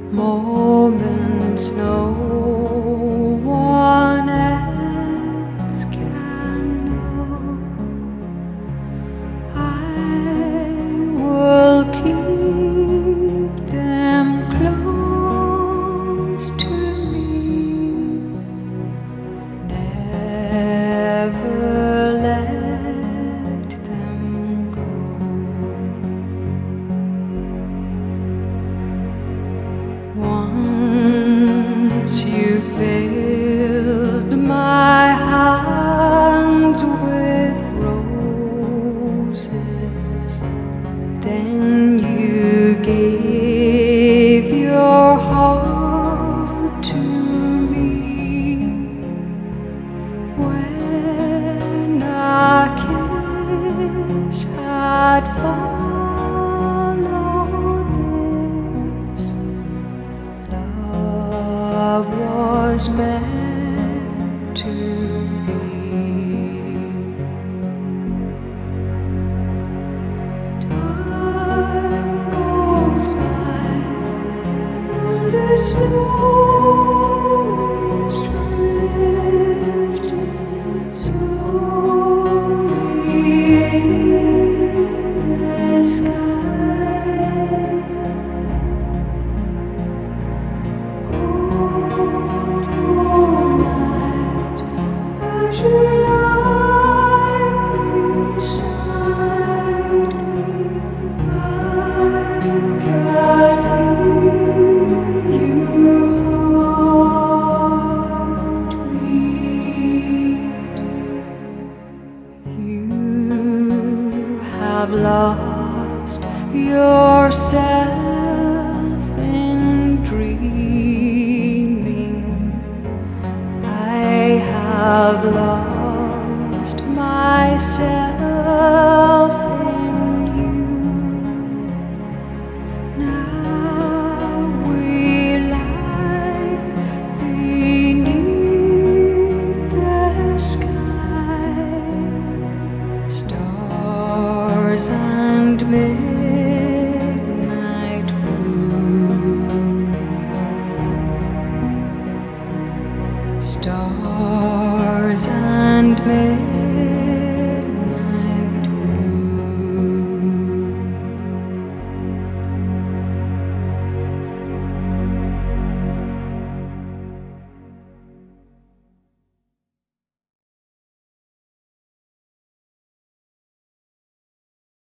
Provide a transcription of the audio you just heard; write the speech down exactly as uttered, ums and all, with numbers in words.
moments no one else can know. I will keep them close to me, never let them go. Once you filled my hands with roses, then you gave your heart to me. When a kiss had followed this, love was meant to be. Time goes by and the snow is drifting slowly in the sky. Cold night as you lie beside me, I can hear you heartbeat. You have lost yourself in dreaming. I have lost